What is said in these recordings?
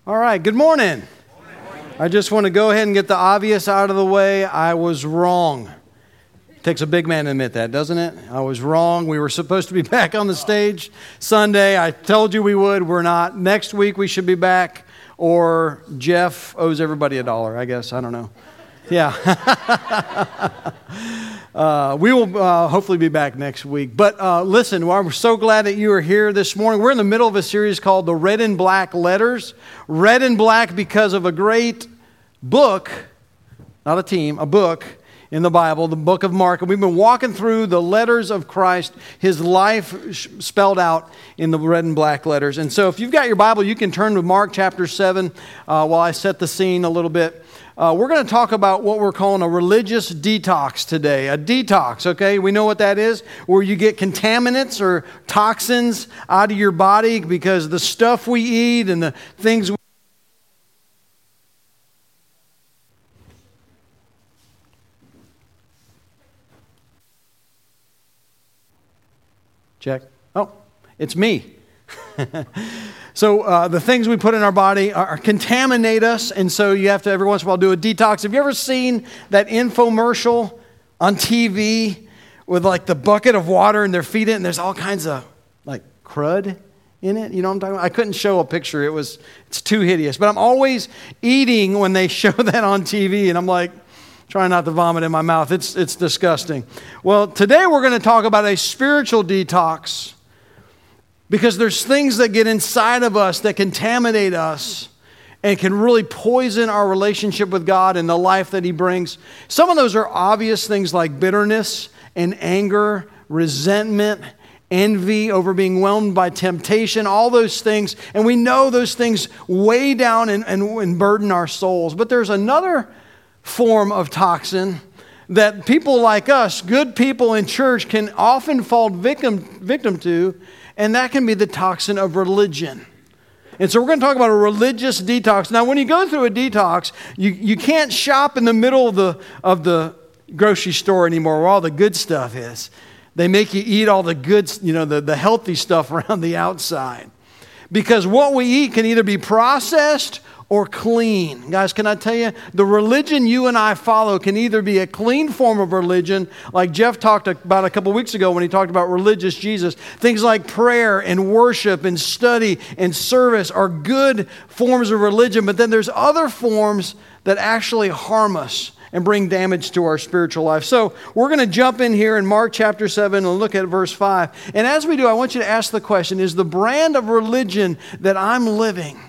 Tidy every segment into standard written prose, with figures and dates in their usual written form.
All right, good morning. I just want to go ahead and get the obvious out of the way. I was wrong. It takes a big man to admit that, doesn't it? I was wrong. We were supposed to be back on the stage Sunday. I told you we would. We're not. Next week we should be back, or Jeff owes everybody $1, I guess. I don't know. Yeah. We will hopefully be back next week. But listen, we're so glad that you are here this morning. We're in the middle of a series called The Red and Black Letters. Red and black because of a great book, not a team, a book in the Bible, the book of Mark. And we've been walking through the letters of Christ, his life spelled out in the red and black letters. And so if you've got your Bible, you can turn to Mark chapter 7 while I set the scene a little bit. We're going to talk about what we're calling a religious detox today. A detox, okay? We know what that is, where you get contaminants or toxins out of your body because the stuff we eat and the things Check. Oh, it's me. So the things we put in our body contaminate us, and so you have to every once in a while do a detox. Have you ever seen that infomercial on TV with like the bucket of water and they're feeding it and there's all kinds of like crud in it? You know what I'm talking about? I couldn't show a picture. It's too hideous. But I'm always eating when they show that on TV, and I'm like trying not to vomit in my mouth. It's disgusting. Well, today we're going to talk about a spiritual detox. Because there's things that get inside of us that contaminate us and can really poison our relationship with God and the life that He brings. Some of those are obvious things like bitterness and anger, resentment, envy, over being whelmed by temptation, all those things. And we know those things weigh down and burden our souls. But there's another form of toxin that people like us, good people in church, can often fall victim to. And that can be the toxin of religion. And so we're going to talk about a religious detox. Now, when you go through a detox, you can't shop in the middle of the grocery store anymore where all the good stuff is. They make you eat all the good, the healthy stuff around the outside. Because what we eat can either be processed or clean. Guys, can I tell you, the religion you and I follow can either be a clean form of religion, like Jeff talked about a couple weeks ago when he talked about religious Jesus. Things like prayer and worship and study and service are good forms of religion, but then there's other forms that actually harm us and bring damage to our spiritual life. So we're going to jump in here in Mark chapter 7 and look at verse 5. And as we do, I want you to ask the question, is the brand of religion that I'm living,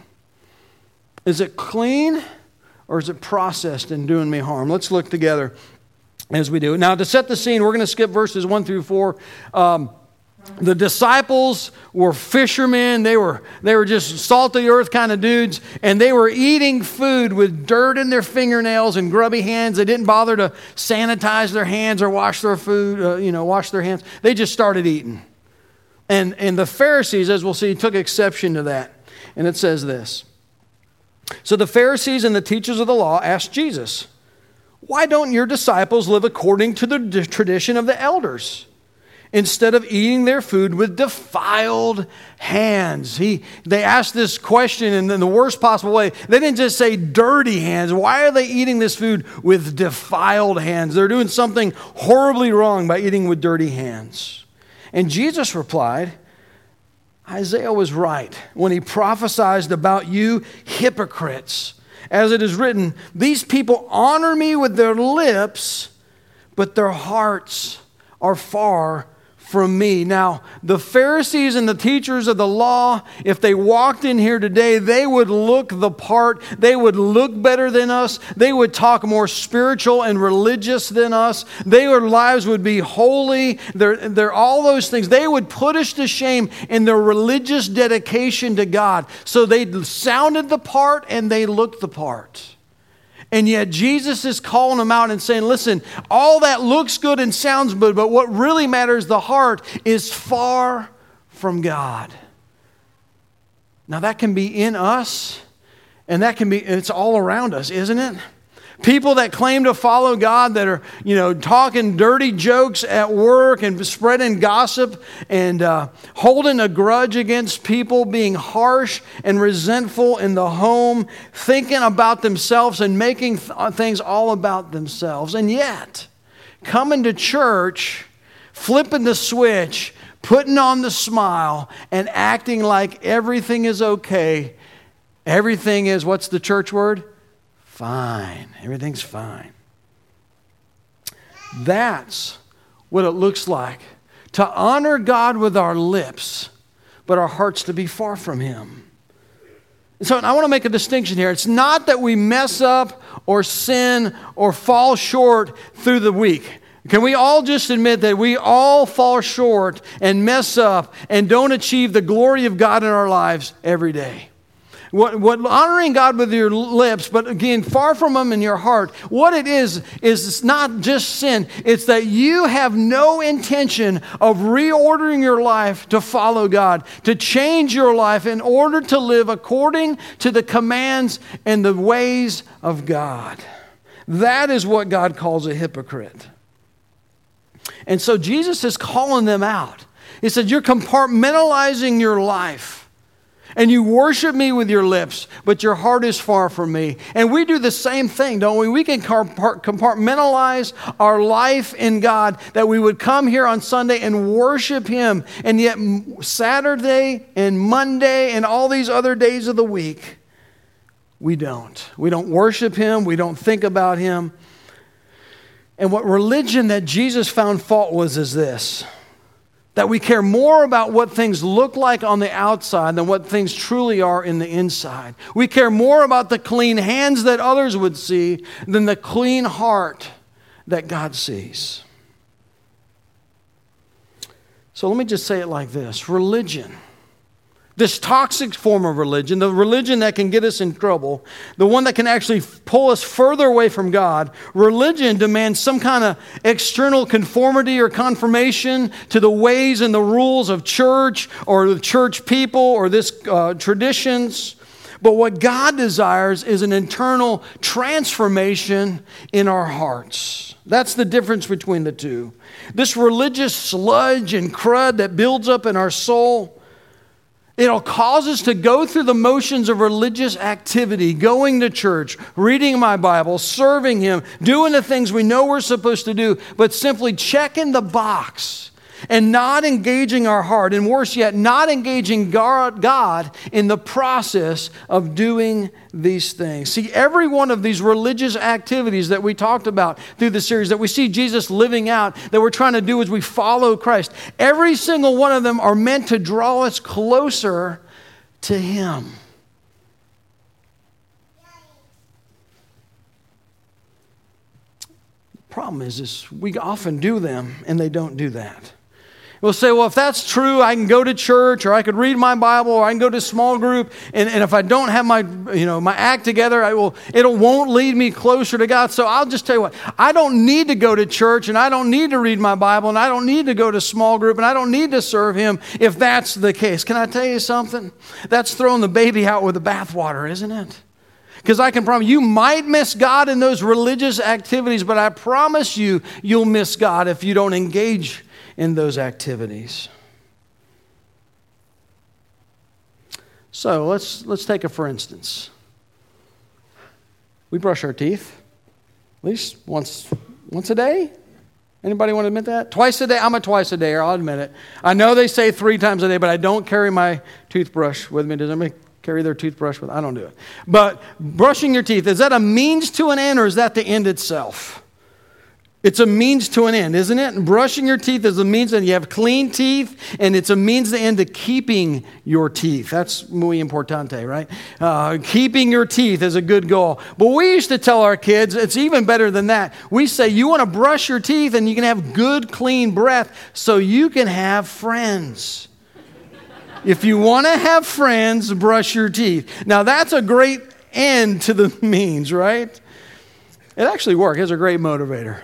is it clean or is it processed and doing me harm? Let's look together as we do. Now, to set the scene, we're going to skip verses 1 through 4. The disciples were fishermen. They were just salt of the earth kind of dudes, and they were eating food with dirt in their fingernails and grubby hands. They didn't bother to sanitize their hands or wash their food, wash their hands. They just started eating. And the Pharisees, as we'll see, took exception to that. And it says this. So the Pharisees and the teachers of the law asked Jesus, "Why don't your disciples live according to the tradition of the elders, instead of eating their food with defiled hands?" They asked this question in the worst possible way. They didn't just say dirty hands. Why are they eating this food with defiled hands? They're doing something horribly wrong by eating with dirty hands. And Jesus replied, Isaiah was right when he prophesied about you hypocrites. As it is written, these people honor me with their lips, but their hearts are far from me. Now, the Pharisees and the teachers of the law, if they walked in here today, they would look the part. They would look better than us. They would talk more spiritual and religious than us. Their lives would be holy. They're all those things. They would put us to shame in their religious dedication to God. So they sounded the part and they looked the part. And yet Jesus is calling them out and saying, listen, all that looks good and sounds good, but what really matters, the heart, is far from God. Now that can be in us, and it's all around us, isn't it? People that claim to follow God that are, talking dirty jokes at work and spreading gossip and holding a grudge against people, being harsh and resentful in the home, thinking about themselves and making things all about themselves. And yet, coming to church, flipping the switch, putting on the smile, and acting like everything is okay. Everything is, what's the church word? Fine. Everything's fine. That's what it looks like to honor God with our lips, but our hearts to be far from Him. So I want to make a distinction here. It's not that we mess up or sin or fall short through the week. Can we all just admit that we all fall short and mess up and don't achieve the glory of God in our lives every day? What honoring God with your lips, but again, far from Him in your heart, what it is it's not just sin. It's that you have no intention of reordering your life to follow God, to change your life in order to live according to the commands and the ways of God. That is what God calls a hypocrite. And so Jesus is calling them out. He said, you're compartmentalizing your life. And you worship me with your lips, but your heart is far from me. And we do the same thing, don't we? We can compartmentalize our life in God, that we would come here on Sunday and worship Him. And yet Saturday and Monday and all these other days of the week, we don't. We don't worship Him. We don't think about Him. And what religion that Jesus found fault was is this: that we care more about what things look like on the outside than what things truly are in the inside. We care more about the clean hands that others would see than the clean heart that God sees. So let me just say it like this. Religion, this toxic form of religion, the religion that can get us in trouble, the one that can actually pull us further away from God, religion demands some kind of external conformity or confirmation to the ways and the rules of church or the church people or this traditions. But what God desires is an internal transformation in our hearts. That's the difference between the two. This religious sludge and crud that builds up in our soul, it'll cause us to go through the motions of religious activity, going to church, reading my Bible, serving Him, doing the things we know we're supposed to do, but simply checking the box and not engaging our heart, and worse yet, not engaging God in the process of doing these things. See, every one of these religious activities that we talked about through the series, that we see Jesus living out, that we're trying to do as we follow Christ, every single one of them are meant to draw us closer to Him. The problem is we often do them and they don't do that. We'll say, well, if that's true, I can go to church, or I could read my Bible, or I can go to a small group, and if I don't have my act together, it won't lead me closer to God. So I'll just tell you what, I don't need to go to church, and I don't need to read my Bible, and I don't need to go to small group, and I don't need to serve Him if that's the case. Can I tell you something? That's throwing the baby out with the bathwater, isn't it? Because I can promise you might miss God in those religious activities, but I promise you'll miss God if you don't engage in those activities. So let's take it for instance. We brush our teeth at least once a day. Anybody want to admit that? Twice a day? I'm a twice a dayer, I'll admit it. I know they say 3 times a day, but I don't carry my toothbrush with me. Does anybody carry their toothbrush with? I don't do it. But brushing your teeth, is that a means to an end, or is that the end itself? It's a means to an end, isn't it? And brushing your teeth is a means, and you have clean teeth, and it's a means to end to keeping your teeth. That's muy importante, right? Keeping your teeth is a good goal. But we used to tell our kids, it's even better than that. We say, you want to brush your teeth, and you can have good, clean breath, so you can have friends. If you want to have friends, brush your teeth. Now, that's a great end to the means, right? It actually works. It's a great motivator.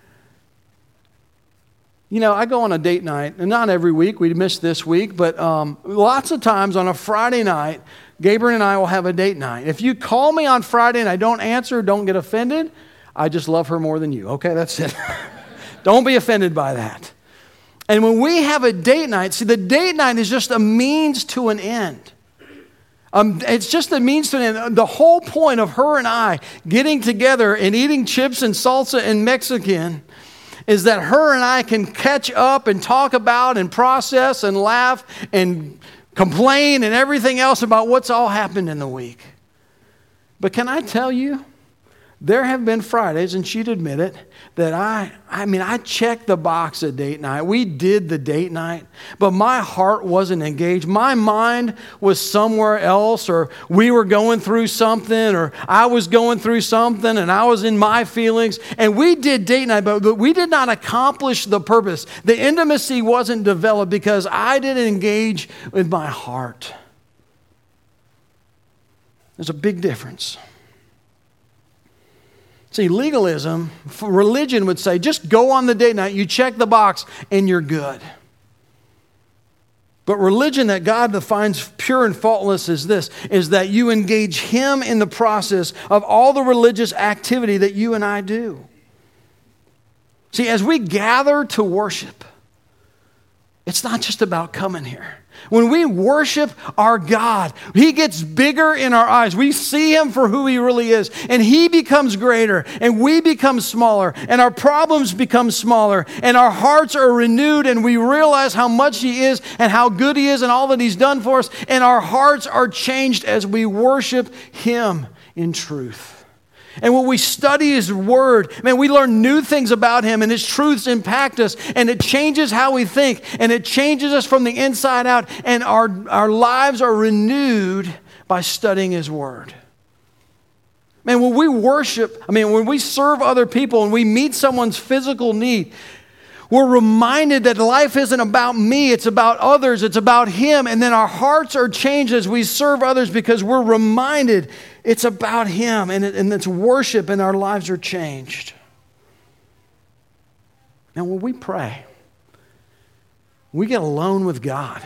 You know, I go on a date night, and not every week, we missed this week, but lots of times on a Friday night, Gabriel and I will have a date night. If you call me on Friday and I don't answer, don't get offended. I just love her more than you. Okay, that's it. Don't be offended by that. And when we have a date night, see, the date night is just a means to an end. It's just a means to an end. The whole point of her and I getting together and eating chips and salsa and Mexican is that her and I can catch up and talk about and process and laugh and complain and everything else about what's all happened in the week. But can I tell you, there have been Fridays, and she'd admit it, that I checked the box at date night. We did the date night, but my heart wasn't engaged. My mind was somewhere else, or we were going through something, or I was going through something, and I was in my feelings. And we did date night, but we did not accomplish the purpose. The intimacy wasn't developed because I didn't engage with my heart. There's a big difference. See, legalism, religion would say, just go on the date night, you check the box, and you're good. But religion that God defines pure and faultless is this, is that you engage Him in the process of all the religious activity that you and I do. See, as we gather to worship, it's not just about coming here. When we worship our God, He gets bigger in our eyes. We see Him for who He really is, and He becomes greater, and we become smaller, and our problems become smaller, and our hearts are renewed, and we realize how much He is and how good He is and all that He's done for us, and our hearts are changed as we worship Him in truth. And when we study His Word, man, we learn new things about Him, and His truths impact us, and it changes how we think, and it changes us from the inside out, and our lives are renewed by studying His Word. Man, when we worship, when we serve other people and we meet someone's physical need, we're reminded that life isn't about me, it's about others, it's about Him, and then our hearts are changed as we serve others because we're reminded it's about Him, and it's worship, and our lives are changed. Now, when we pray, we get alone with God,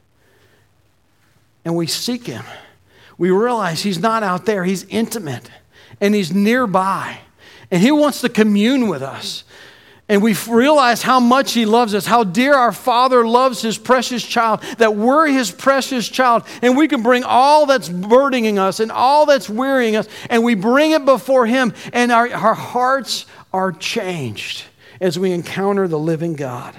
and we seek Him. We realize He's not out there, He's intimate, and He's nearby, and He wants to commune with us. And we realize how much He loves us, how dear our Father loves His precious child, that we're His precious child, and we can bring all that's burdening us and all that's wearying us, and we bring it before Him, and our hearts are changed as we encounter the living God.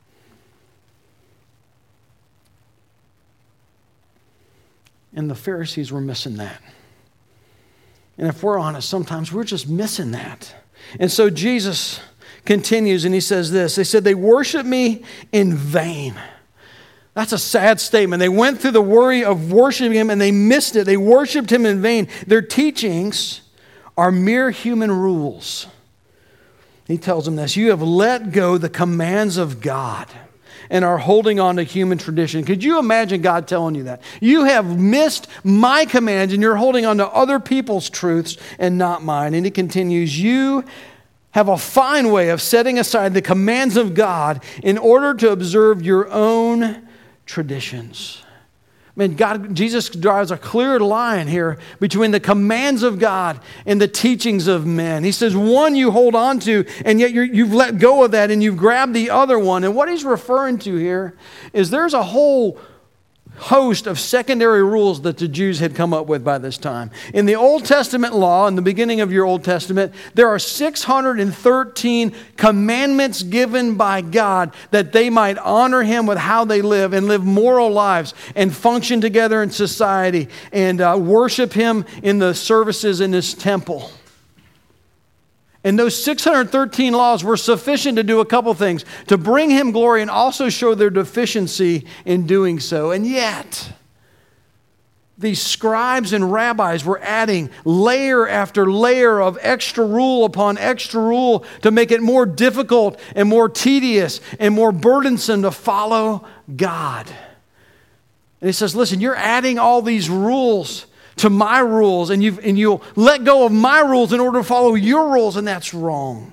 And the Pharisees were missing that. And if we're honest, sometimes we're just missing that. And so Jesus continues, and He says this. They said, they worship me in vain. That's a sad statement. They went through the worry of worshiping Him, and they missed it. They worshiped Him in vain. Their teachings are mere human rules. He tells them this. You have let go the commands of God and are holding on to human tradition. Could you imagine God telling you that? You have missed my commands, and you're holding on to other people's truths and not mine. And He continues, you have a fine way of setting aside the commands of God in order to observe your own traditions. Jesus drives a clear line here between the commands of God and the teachings of men. He says one you hold on to, and yet you've let go of that and you've grabbed the other one. And what He's referring to here is there's a whole host of secondary rules that the Jews had come up with by this time. In the Old Testament law, in the beginning of your Old Testament, there are 613 commandments given by God that they might honor Him with how they live and live moral lives and function together in society and worship Him in the services in His temple. And those 613 laws were sufficient to do a couple things, to bring Him glory and also show their deficiency in doing so. And yet, these scribes and rabbis were adding layer after layer of extra rule upon extra rule to make it more difficult and more tedious and more burdensome to follow God. And He says, listen, you're adding all these rules to my rules, and you'll let go of my rules in order to follow your rules, and that's wrong.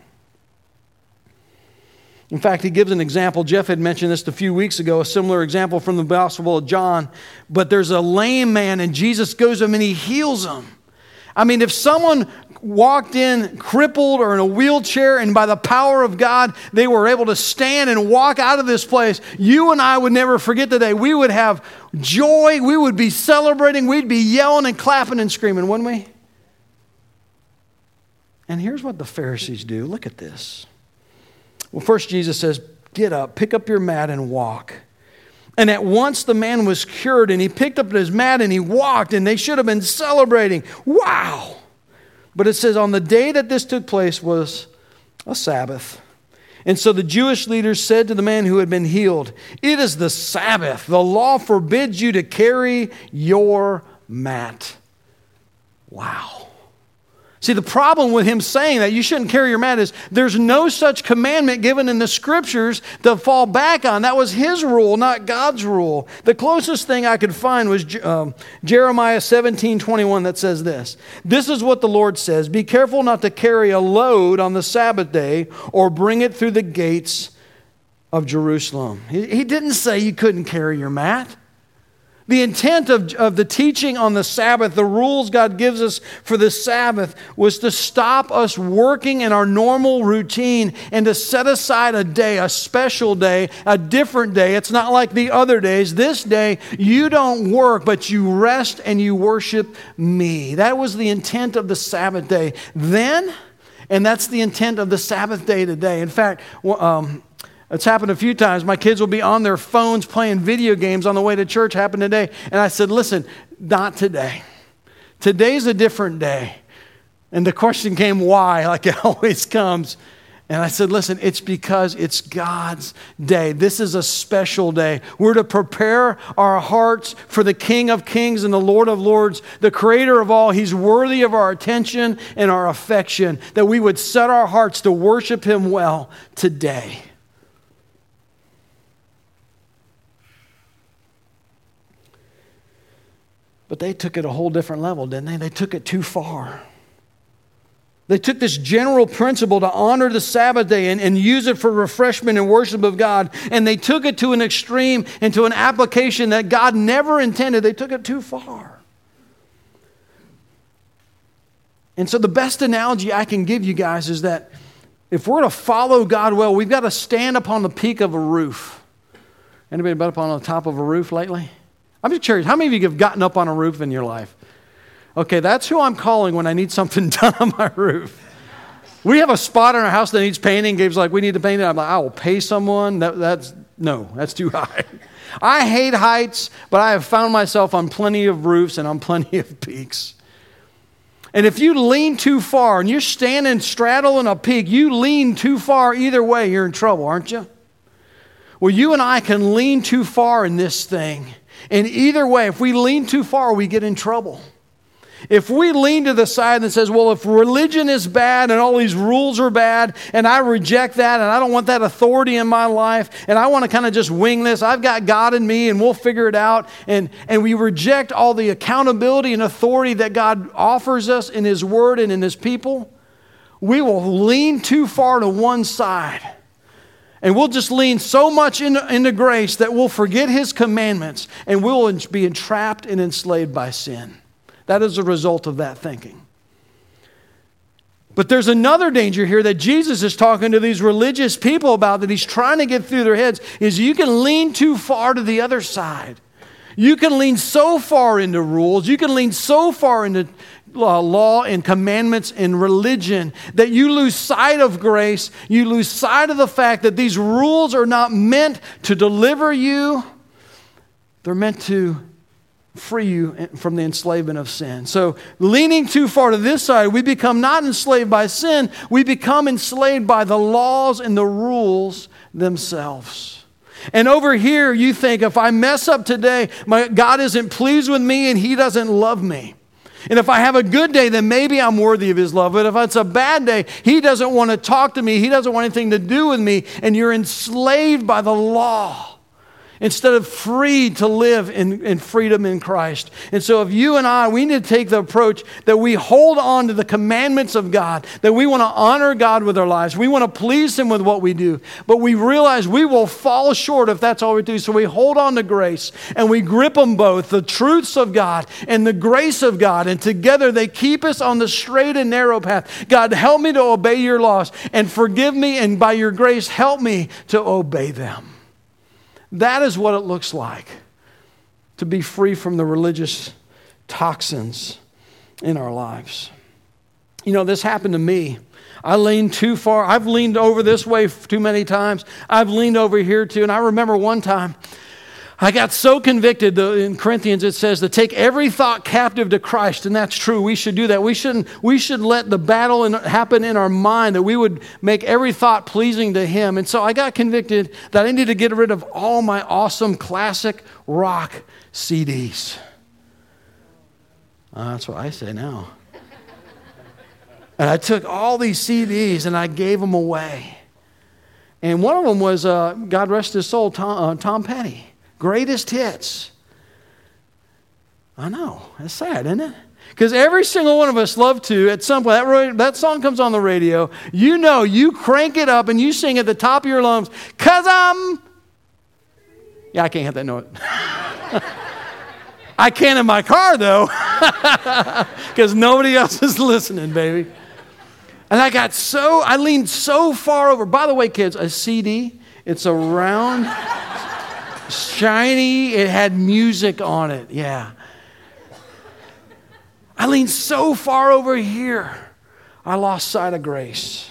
In fact, He gives an example. Jeff had mentioned this a few weeks ago, a similar example from the Gospel of John. But there's a lame man, and Jesus goes to him and He heals him. If someone walked in crippled or in a wheelchair, and by the power of God, they were able to stand and walk out of this place, you and I would never forget the day. We would have joy. We would be celebrating. We'd be yelling and clapping and screaming, wouldn't we? And here's what the Pharisees do. Look at this. Well, first Jesus says, get up, pick up your mat and walk. And at once the man was cured, and he picked up his mat and he walked, and they should have been celebrating. Wow! But it says on the day that this took place was a Sabbath. And so the Jewish leaders said to the man who had been healed, it is the Sabbath. The law forbids you to carry your mat. Wow. See, the problem with him saying that you shouldn't carry your mat is there's no such commandment given in the scriptures to fall back on. That was his rule, not God's rule. The closest thing I could find was Jeremiah 17:21 that says this. This is what the Lord says, be careful not to carry a load on the Sabbath day or bring it through the gates of Jerusalem. He didn't say you couldn't carry your mat. The intent of the teaching on the Sabbath, the rules God gives us for the Sabbath, was to stop us working in our normal routine and to set aside a day, a special day, a different day. It's not like the other days. This day, you don't work, but you rest and you worship me. That was the intent of the Sabbath day then, and that's the intent of the Sabbath day today. In fact, it's happened a few times. My kids will be on their phones playing video games on the way to church. Happened today. And I said, listen, not today. Today's a different day. And the question came, why? Like it always comes. And I said, listen, it's because it's God's day. This is a special day. We're to prepare our hearts for the King of Kings and the Lord of Lords, the Creator of all. He's worthy of our attention and our affection, that we would set our hearts to worship Him well today. But they took it a whole different level, didn't they? They took it too far. They took this general principle to honor the Sabbath day and use it for refreshment and worship of God, and they took it to an extreme and to an application that God never intended. They took it too far. And so the best analogy I can give you guys is that if we're to follow God well, we've got to stand upon the peak of a roof. Anybody been up on the top of a roof lately? I'm just curious, how many of you have gotten up on a roof in your life? Okay, that's who I'm calling when I need something done on my roof. We have a spot in our house that needs painting. Gabe's like, we need to paint it. I'm like, I will pay someone. That's too high. I hate heights, but I have found myself on plenty of roofs and on plenty of peaks. And if you lean too far and you're standing straddling a peak, you lean too far either way, you're in trouble, aren't you? Well, you and I can lean too far in this thing. And either way, if we lean too far, we get in trouble. If we lean to the side that says, well, if religion is bad and all these rules are bad and I reject that and I don't want that authority in my life and I want to kind of just wing this, I've got God in me and we'll figure it out, and we reject all the accountability and authority that God offers us in His Word and in His people, we will lean too far to one side. And we'll just lean so much into grace that we'll forget His commandments and we'll be entrapped and enslaved by sin. That is a result of that thinking. But there's another danger here that Jesus is talking to these religious people about, that He's trying to get through their heads, is you can lean too far to the other side. You can lean so far into rules. You can lean so far into law and commandments and religion that you lose sight of grace. You lose sight of the fact that these rules are not meant to deliver you. They're meant to free you from the enslavement of sin. So leaning too far to this side, we become not enslaved by sin. We become enslaved by the laws and the rules themselves. And over here, you think, if I mess up today, God isn't pleased with me and He doesn't love me. And if I have a good day, then maybe I'm worthy of His love. But if it's a bad day, He doesn't want to talk to me. He doesn't want anything to do with me. And you're enslaved by the law. instead of free to live in freedom in Christ. And so if you and I, we need to take the approach that we hold on to the commandments of God, that we want to honor God with our lives. We want to please Him with what we do. But we realize we will fall short if that's all we do. So we hold on to grace and we grip them both, the truths of God and the grace of God. And together they keep us on the straight and narrow path. God, help me to obey your laws and forgive me. And by your grace, help me to obey them. That is what it looks like to be free from the religious toxins in our lives. You know, this happened to me. I leaned too far. I've leaned over this way too many times. I've leaned over here too. And I remember one time, I got so convicted. In Corinthians it says to take every thought captive to Christ, and that's true. We should do that. We should let the battle happen in our mind, that we would make every thought pleasing to Him. And so I got convicted that I need to get rid of all my awesome classic rock CDs. That's what I say now. And I took all these CDs and I gave them away. And one of them was, God rest his soul, Tom Petty. Greatest hits. I know. It's sad, isn't it? Because every single one of us love to, at some point, that song comes on the radio, you know, you crank it up and you sing at the top of your lungs, 'cause I'm... Yeah, I can't hit that note. I can in my car, though, because nobody else is listening, baby. And I leaned so far over. By the way, kids, a CD, it's a round... shiny, it had music on it, yeah. I leaned so far over here, I lost sight of grace.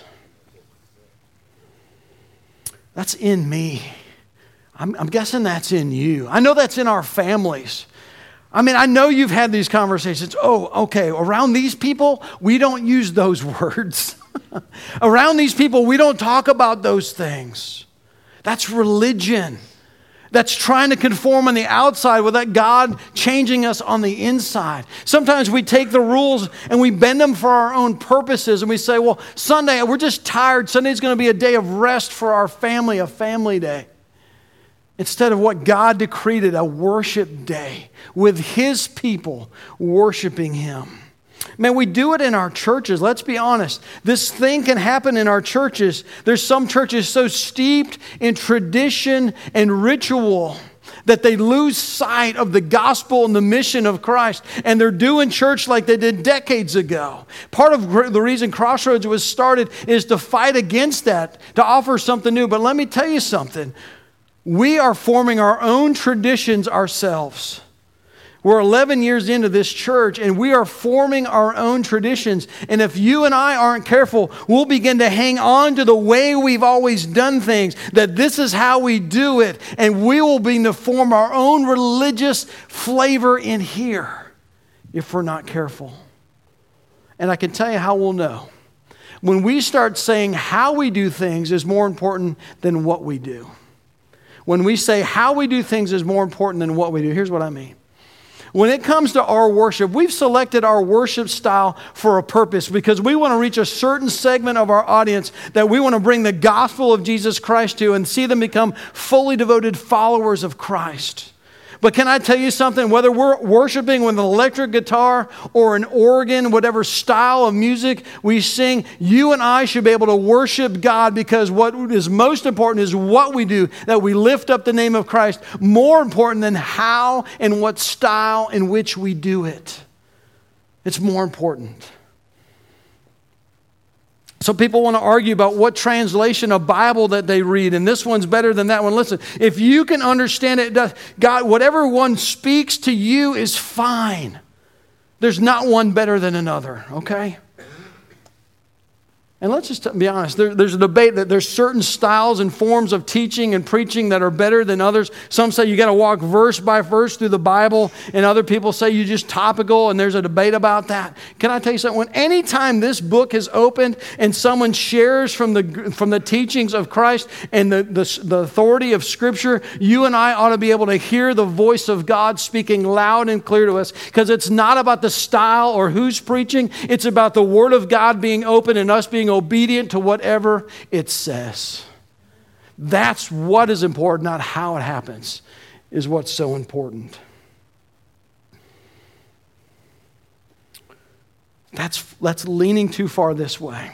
That's in me. I'm guessing that's in you. I know that's in our families. I mean, I know you've had these conversations. Oh, okay, around these people, we don't use those words. Around these people, we don't talk about those things. That's religion. That's trying to conform on the outside without God changing us on the inside. Sometimes we take the rules and we bend them for our own purposes. And we say, well, Sunday, we're just tired. Sunday's going to be a day of rest for our family, a family day. Instead of what God decreed, a worship day with His people worshiping Him. Man, we do it in our churches. Let's be honest. This thing can happen in our churches. There's some churches so steeped in tradition and ritual that they lose sight of the gospel and the mission of Christ. And they're doing church like they did decades ago. Part of the reason Crossroads was started is to fight against that, to offer something new. But let me tell you something. We are forming our own traditions ourselves. We're 11 years into this church, and we are forming our own traditions. And if you and I aren't careful, we'll begin to hang on to the way we've always done things, that this is how we do it, and we will begin to form our own religious flavor in here if we're not careful. And I can tell you how we'll know. When we start saying how we do things is more important than what we do. When we say how we do things is more important than what we do, here's what I mean. When it comes to our worship, we've selected our worship style for a purpose because we want to reach a certain segment of our audience that we want to bring the gospel of Jesus Christ to and see them become fully devoted followers of Christ. But can I tell you something? Whether we're worshiping with an electric guitar or an organ, whatever style of music we sing, you and I should be able to worship God because what is most important is what we do, that we lift up the name of Christ, more important than how and what style in which we do it. It's more important. So people want to argue about what translation of Bible that they read, and this one's better than that one. Listen, if you can understand it, God, whatever one speaks to you is fine. There's not one better than another, okay? And let's just be honest, there's a debate that there's certain styles and forms of teaching and preaching that are better than others. Some say you got to walk verse by verse through the Bible, and other people say you just topical, and there's a debate about that. Can I tell you something? When anytime this book is opened and someone shares from the teachings of Christ and the authority of Scripture, you and I ought to be able to hear the voice of God speaking loud and clear to us, because it's not about the style or who's preaching. It's about the Word of God being open and us being obedient to whatever it says. That's what is important, not how it happens, is what's so important. That's leaning too far this way.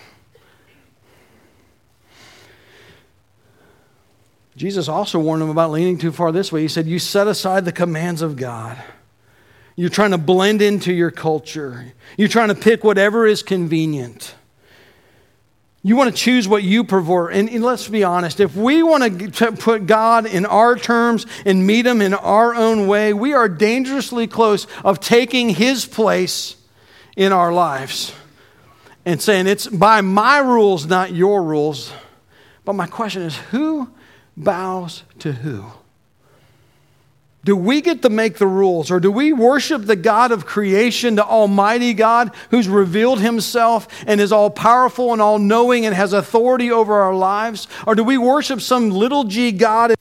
Jesus also warned them about leaning too far this way. He said, you set aside the commands of God. You're trying to blend into your culture. You're trying to pick whatever is convenient. You want to choose what you prefer. And let's be honest, if we want to put God in our terms and meet Him in our own way, we are dangerously close of taking His place in our lives and saying, it's by my rules, not your rules. But my question is, who bows to who? Do we get to make the rules, or do we worship the God of creation, the Almighty God who's revealed Himself and is all powerful and all knowing and has authority over our lives? Or do we worship some little g God?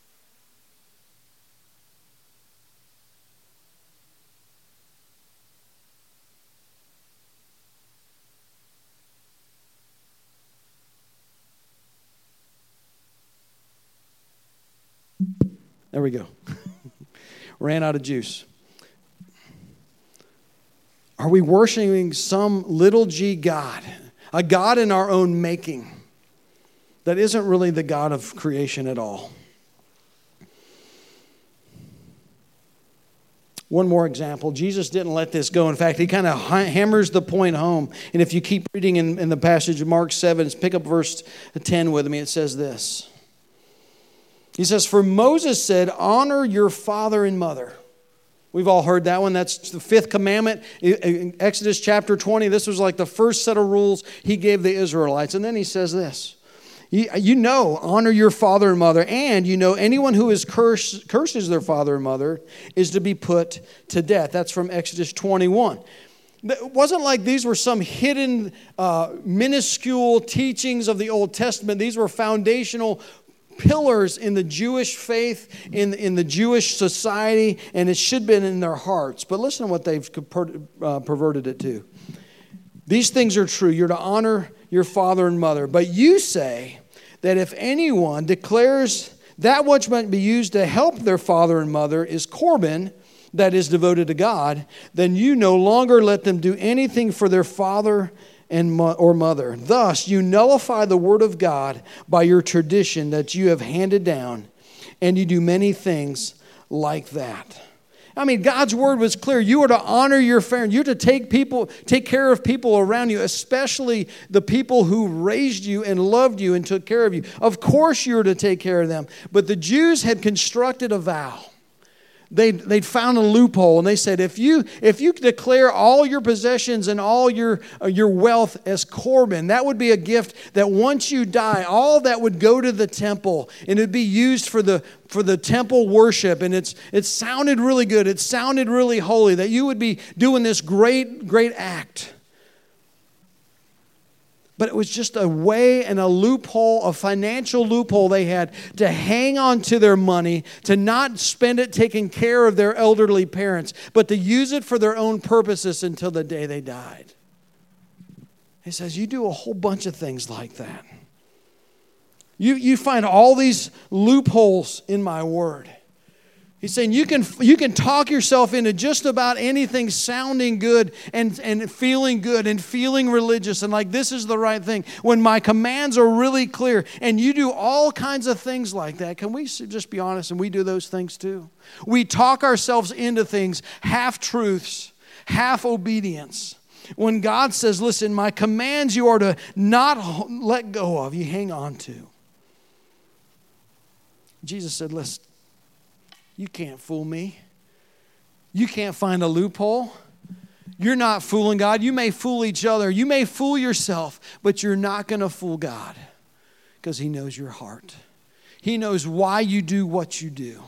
There we go. Ran out of juice. Are we worshiping some little g God, a God in our own making that isn't really the God of creation at all? One more example. Jesus didn't let this go. In fact, He kind of hammers the point home. And if you keep reading in the passage of Mark 7, pick up verse 10 with me. It says this. He says, for Moses said, honor your father and mother. We've all heard that one. That's the fifth commandment. In Exodus chapter 20, this was like the first set of rules He gave the Israelites. And then He says this, honor your father and mother, and anyone who curses their father and mother is to be put to death. That's from Exodus 21. It wasn't like these were some hidden, minuscule teachings of the Old Testament. These were foundational pillars in the Jewish faith, in the Jewish society, and it should have been in their hearts. But listen to what they've perverted it to. These things are true. You're to honor your father and mother. But you say that if anyone declares that which might be used to help their father and mother is Corban, that is devoted to God, then you no longer let them do anything for their father or mother. Thus, you nullify the word of God by your tradition that you have handed down, and you do many things like that. I mean, God's word was clear. You are to honor your parents. You're to take care of people around you, especially the people who raised you and loved you and took care of you. Of course, you're to take care of them. But the Jews had constructed a vow. They'd found a loophole, and they said, if you declare all your possessions and all your wealth as Corban, that would be a gift that once you die, all that would go to the temple, and it would be used for the temple worship. And it sounded really good. It sounded really holy, that you would be doing this great, great act. But it was just a way and a loophole, a financial loophole they had to hang on to their money, to not spend it taking care of their elderly parents, but to use it for their own purposes until the day they died. He says, you do a whole bunch of things like that. You find all these loopholes in my word. He's saying you can talk yourself into just about anything sounding good and feeling good and feeling religious and like this is the right thing when my commands are really clear, and you do all kinds of things like that. Can we just be honest, and we do those things too? We talk ourselves into things, half-truths, half-obedience. When God says, listen, my commands you are to not let go of, you hang on to. Jesus said, listen, you can't fool me. You can't find a loophole. You're not fooling God. You may fool each other. You may fool yourself, but you're not going to fool God because He knows your heart. He knows why you do what you do.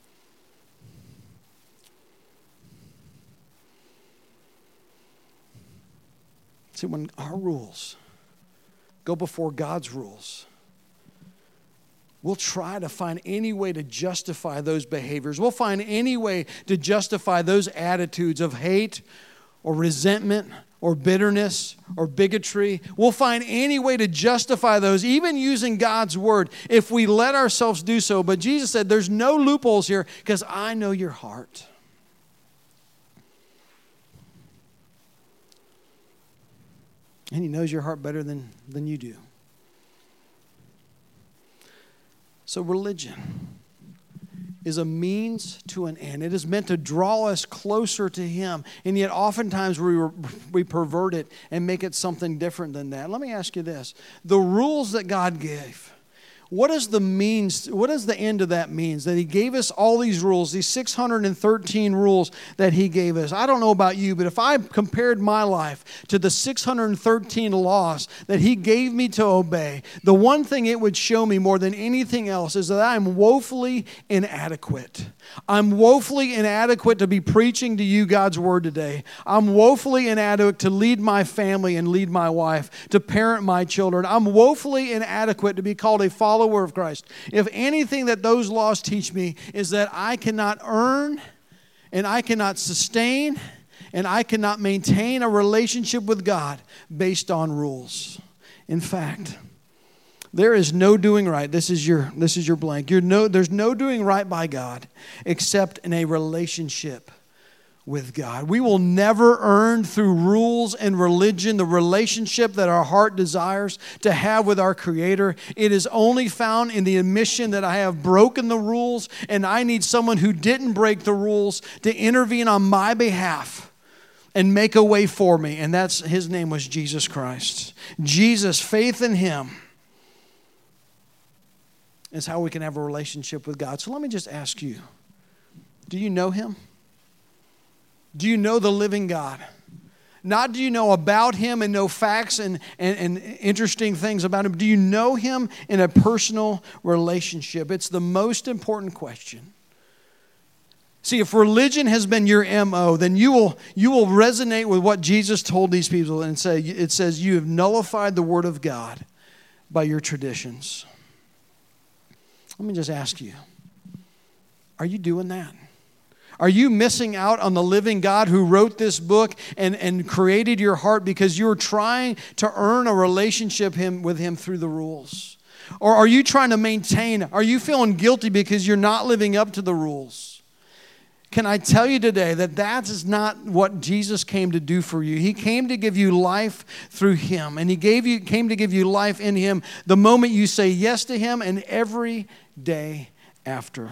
See, when our rules go before God's rules, we'll try to find any way to justify those behaviors. We'll find any way to justify those attitudes of hate or resentment or bitterness or bigotry. We'll find any way to justify those, even using God's word, if we let ourselves do so. But Jesus said, there's no loopholes here because I know your heart. And He knows your heart better than you do. So religion is a means to an end. It is meant to draw us closer to Him. And yet oftentimes we pervert it and make it something different than that. Let me ask you this. The rules that God gave, what is the means? What is the end of that means? That He gave us all these rules, these 613 rules that He gave us. I don't know about you, but if I compared my life to the 613 laws that He gave me to obey, the one thing it would show me more than anything else is that I am woefully inadequate. I'm woefully inadequate to be preaching to you God's word today. I'm woefully inadequate to lead my family and lead my wife, to parent my children. I'm woefully inadequate to be called a follower of Christ. If anything that those laws teach me is that I cannot earn and I cannot sustain and I cannot maintain a relationship with God based on rules. In fact, there is no doing right. This is your blank. There's no doing right by God except in a relationship with God. We will never earn through rules and religion the relationship that our heart desires to have with our Creator. It is only found in the admission that I have broken the rules and I need someone who didn't break the rules to intervene on my behalf and make a way for me. And His name was Jesus Christ. Jesus, faith in Him is how we can have a relationship with God. So let me just ask you, do you know Him? Do you know the living God? Not do you know about Him and know facts and interesting things about Him. Do you know Him in a personal relationship? It's the most important question. See, if religion has been your MO, then you will resonate with what Jesus told these people and say, it says, you have nullified the Word of God by your traditions. Let me just ask you, are you doing that? Are you missing out on the living God who wrote this book and created your heart because you're trying to earn a relationship with Him through the rules? Or are you trying to maintain? Are you feeling guilty because you're not living up to the rules? Can I tell you today that is not what Jesus came to do for you. He came to give you life through Him. And He came to give you life in Him the moment you say yes to Him and every day after.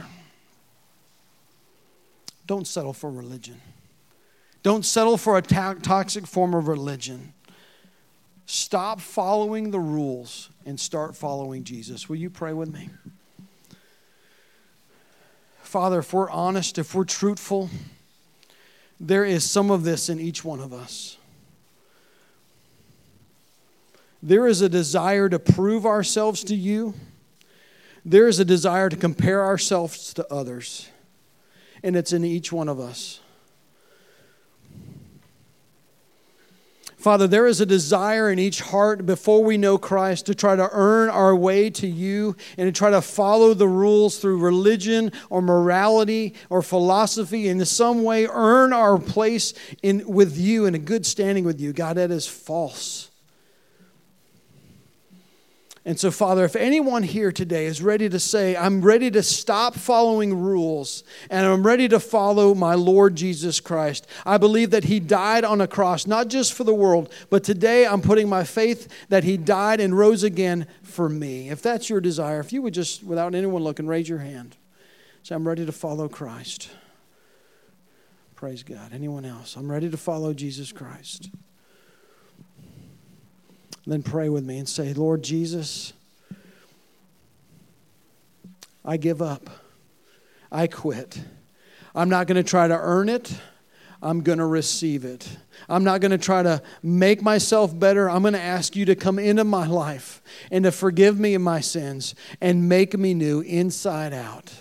Don't settle for religion. Don't settle for a toxic form of religion. Stop following the rules and start following Jesus. Will you pray with me? Father, if we're honest, if we're truthful, there is some of this in each one of us. There is a desire to prove ourselves to you. There is a desire to compare ourselves to others. And it's in each one of us. Father, there is a desire in each heart before we know Christ to try to earn our way to you and to try to follow the rules through religion or morality or philosophy and in some way earn our place with you in a good standing with you. God, that is false. And so, Father, if anyone here today is ready to say, I'm ready to stop following rules and I'm ready to follow my Lord Jesus Christ. I believe that He died on a cross, not just for the world, but today I'm putting my faith that He died and rose again for me. If that's your desire, if you would just, without anyone looking, raise your hand. Say, I'm ready to follow Christ. Praise God. Anyone else? I'm ready to follow Jesus Christ. Then pray with me and say, Lord Jesus, I give up. I quit. I'm not going to try to earn it. I'm going to receive it. I'm not going to try to make myself better. I'm going to ask you to come into my life and to forgive me of my sins and make me new inside out.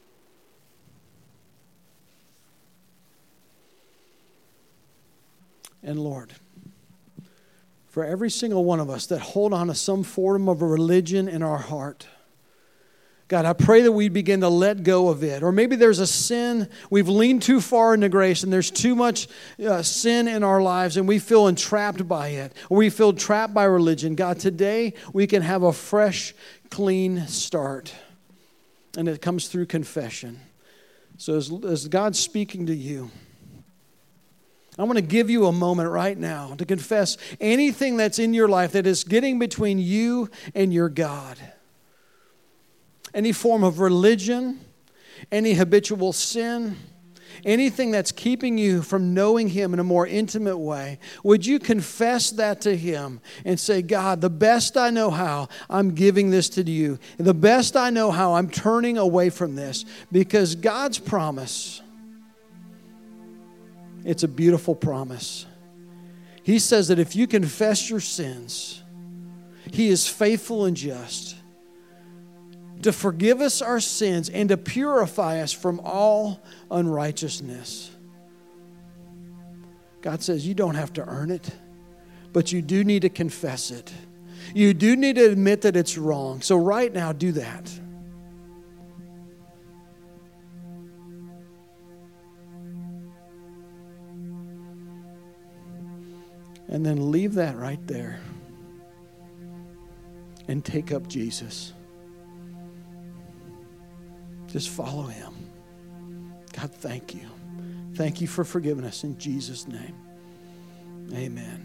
And Lord, for every single one of us that hold on to some form of a religion in our heart, God, I pray that we begin to let go of it. Or maybe there's a sin, we've leaned too far into grace and there's too much sin in our lives and we feel entrapped by it. Or we feel trapped by religion. God, today we can have a fresh, clean start. And it comes through confession. So as God's speaking to you, I want to give you a moment right now to confess anything that's in your life that is getting between you and your God. Any form of religion, any habitual sin, anything that's keeping you from knowing Him in a more intimate way, would you confess that to Him and say, God, the best I know how, I'm giving this to you. The best I know how, I'm turning away from this. Because God's promise, it's a beautiful promise. He says that if you confess your sins, He is faithful and just to forgive us our sins and to purify us from all unrighteousness. God says you don't have to earn it, but you do need to confess it. You do need to admit that it's wrong. So right now, do that. And then leave that right there and take up Jesus. Just follow Him. God, thank you. Thank you for forgiving us in Jesus' name. Amen.